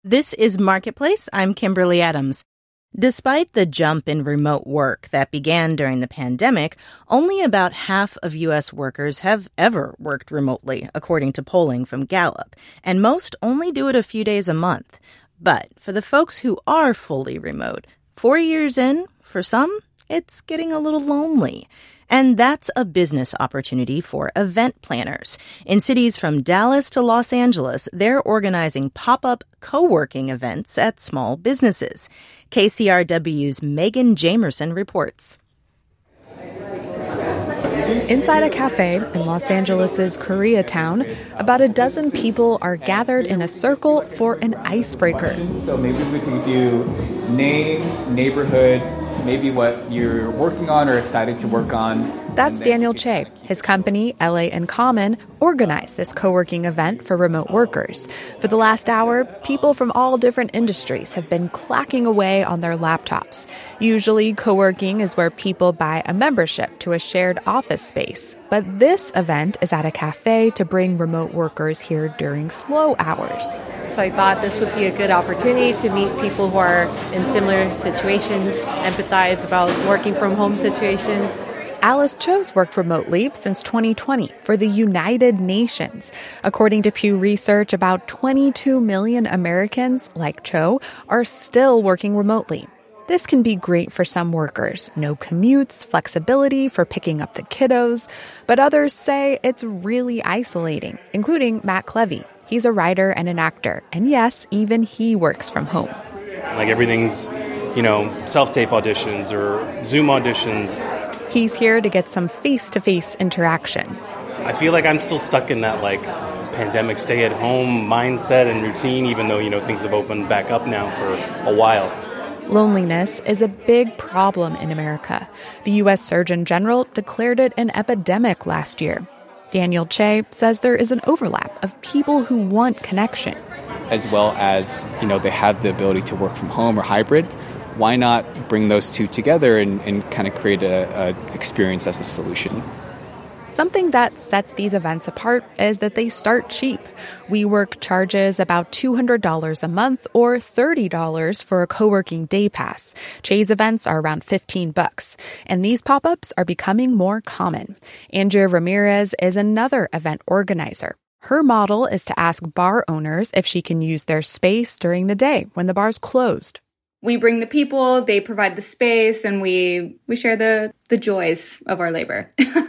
This is Marketplace. I'm Kimberly Adams. Despite the jump in remote work that began during the pandemic, only about half of U.S. workers have ever worked remotely, according to polling from Gallup, and most only do it a few days a month. But for the folks who are fully remote, 4 years in, for some, it's getting a little lonely. And that's a business opportunity for event planners. In cities from Dallas to Los Angeles, they're organizing pop-up co-working events at small businesses. KCRW's Megan Jamerson reports. Inside a cafe in Los Angeles' Koreatown, about a dozen people are gathered in a circle for an icebreaker. So maybe we can do name, neighborhood, maybe what you're working on or excited to work on. That's Daniel Che. His company, LA in Common, organized this co-working event for remote workers. For the last hour, people from all different industries have been clacking away on their laptops. Usually, co-working is where people buy a membership to a shared office space. But this event is at a cafe to bring remote workers here during slow hours. So I thought this would be a good opportunity to meet people who are in similar situations, empathize about working from home situation. Alice Cho's worked remotely since 2020 for the United Nations. According to Pew Research, about 22 million Americans, like Cho, are still working remotely. This can be great for some workers. No commutes, flexibility for picking up the kiddos. But others say it's really isolating, including Matt Clevey. He's a writer and an actor. And yes, even he works from home. Like everything's, self-tape auditions or Zoom auditions. He's here to get some face-to-face interaction. I feel like I'm still stuck in that, pandemic stay-at-home mindset and routine, even though, things have opened back up now for a while. Loneliness is a big problem in America. The U.S. Surgeon General declared it an epidemic last year. Daniel Che says there is an overlap of people who want connection. As well as, they have the ability to work from home or hybrid. Why not bring those two together and kind of create a experience as a solution? Something that sets these events apart is that they start cheap. WeWork charges about $200 a month or $30 for a co-working day pass. Che's events are around $15, and these pop-ups are becoming more common. Andrea Ramirez is another event organizer. Her model is to ask bar owners if she can use their space during the day when the bar's closed. We bring the people, they provide the space, and we share the joys of our labor.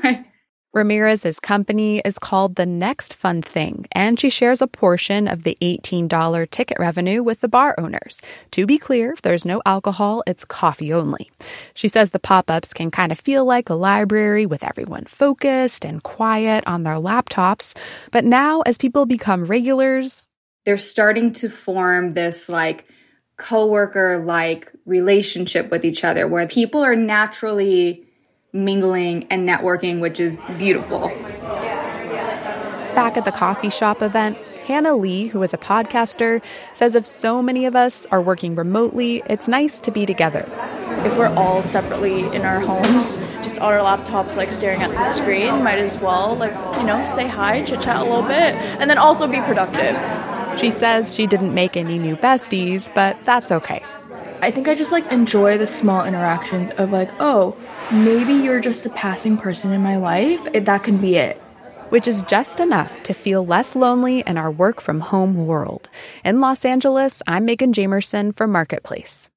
Ramirez's company is called The Next Fun Thing, and she shares a portion of the $18 ticket revenue with the bar owners. To be clear, there's no alcohol, it's coffee only. She says the pop-ups can kind of feel like a library with everyone focused and quiet on their laptops. But now, as people become regulars, they're starting to form this coworker-like relationship with each other where people are naturally mingling and networking, which is beautiful. Back at the coffee shop event, Hannah Lee, who is a podcaster, says if so many of us are working remotely, it's nice to be together. If we're all separately in our homes, just on our laptops, staring at the screen, might as well, say hi, chit-chat a little bit, and then also be productive. She says she didn't make any new besties, but that's okay. I think I just enjoy the small interactions of oh, maybe you're just a passing person in my life. That can be it. Which is just enough to feel less lonely in our work from home world. In Los Angeles, I'm Megan Jamerson for Marketplace.